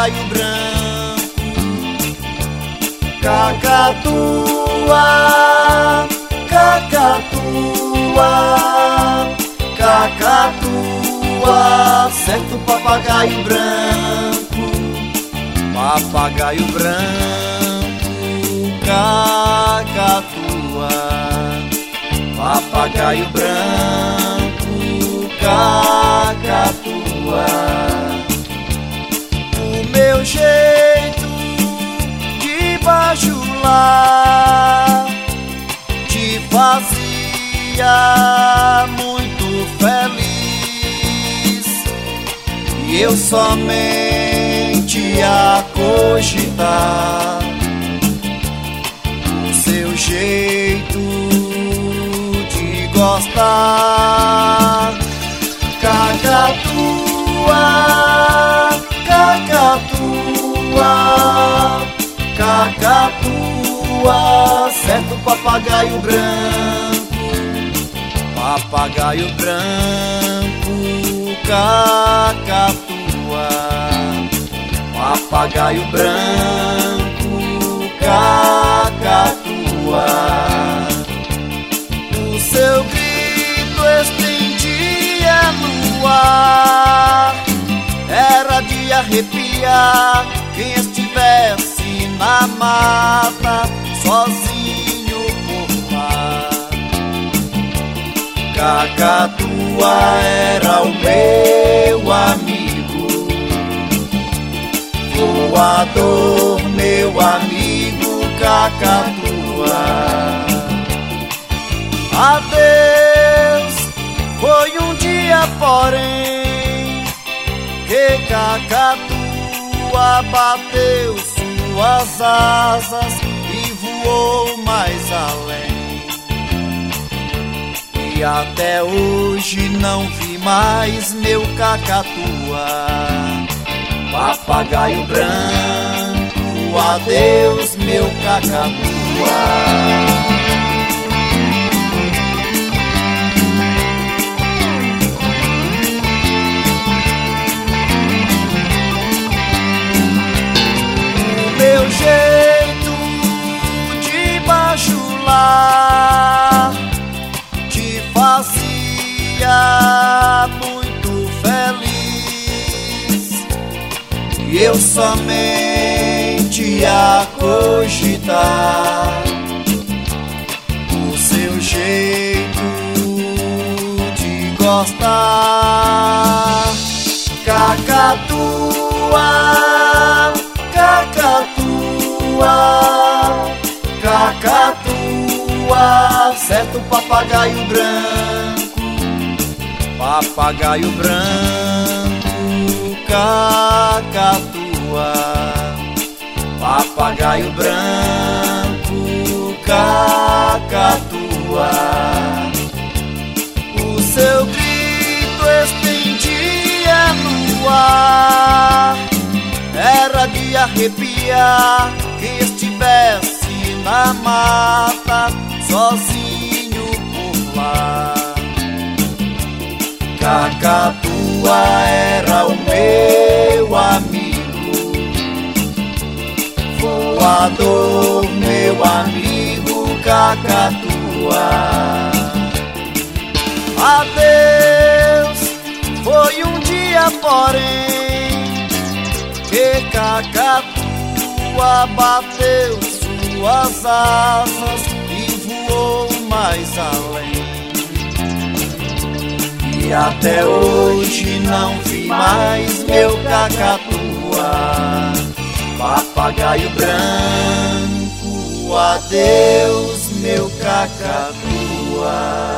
papagaio branco. Cacatua, cacatua, cacatua, certo papagaio branco, papagaio branco, cacatua, papagaio branco, cacatua. O meu jeito de bajular te fazia muito feliz, e eu somente a cogitar o seu jeito de gostar. Cacatua, cacatua, cacatua, certo papagaio branco, papagaio branco, cacatua, papagaio branco, cacatua. O seu grito estendia no ar, era de arrepiar quem estivesse na mata, sozinho por lá. Cacatua era o meu amigo, voador, meu amigo, cacatua. Adeus, foi um dia, porém, que cacatua bateu suas asas e voou mais além. E até hoje não vi mais meu cacatua, papagaio branco, adeus meu cacatua. Meu jeito de bajular te fazia muito feliz, e eu somente a cogitar o seu jeito de gostar. Cacatua, cacatua, cacatua, certo papagaio branco, papagaio branco, cacatua, papagaio branco, cacatua. O seu grito estendia no ar, era de arrepiar quem estivesse na mata, sozinho por lá. Cacatua era o meu amigo, voador, meu amigo, cacatua. Adeus, foi um dia, porém, que cacatua bateu suas asas e voou mais além. E até hoje não vi mais meu cacatua, papagaio branco, adeus meu cacatua.